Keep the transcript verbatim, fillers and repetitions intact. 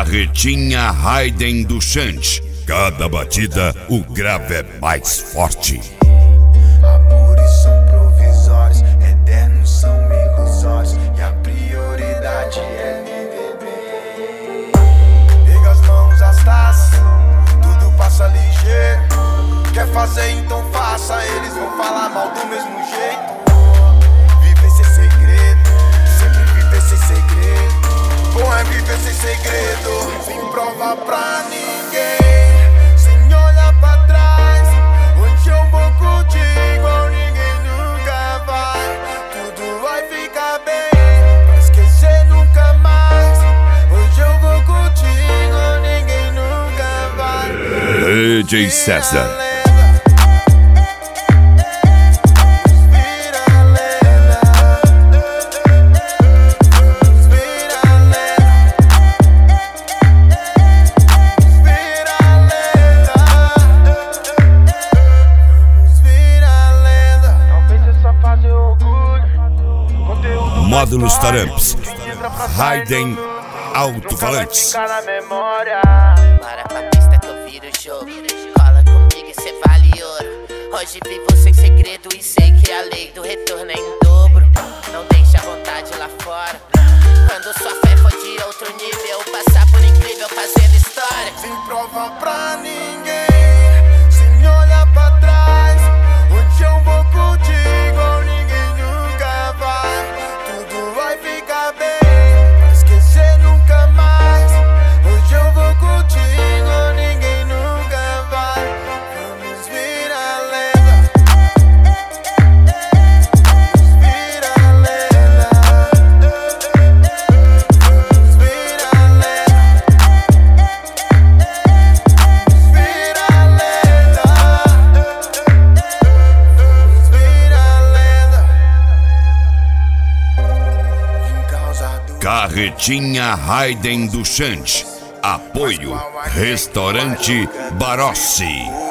Carretinha Raiden do Xande. Cada batida, o grave é mais forte. Amores são provisórios, eternos são ilusórios, e a prioridade é me beber. Pega as mãos, as taças, tudo passa ligeiro. Quer fazer, então faça, eles vão falar mal do mesmo jeito. Viver sem segredo, sempre viver sem segredo. Bom é viver sem segredo, sem prova pra ninguém, sem olhar pra trás. Onde eu vou contigo, ninguém nunca vai. Tudo vai ficar bem, pra esquecer nunca mais. Onde eu vou contigo, ninguém nunca vai. D J César. Módulos Taramps, Raiden Alto-Falantes. Bora pra pista que eu viro o jogo. Cola comigo e cê vale ouro. Hoje vivo sem segredo e sei que a lei do retorno é em dobro. Não deixa a vontade lá fora. Quando sua fé for de outro nível, passar por incrível fazendo história. Sem prova pra ninguém, sem olhar pra trás. Onde eu vou contigo, ninguém nunca vai. Tudo vai ficar bem, pra esquecer nunca mais. Hoje eu vou contigo, ninguém nunca vai. Vamos virar lenda, vamos virar lenda, vamos virar lenda, vamos virar lenda, vamos virar lenda. Em causa do Carretinha Raiden do Xande. Apoio Restaurante Barossi.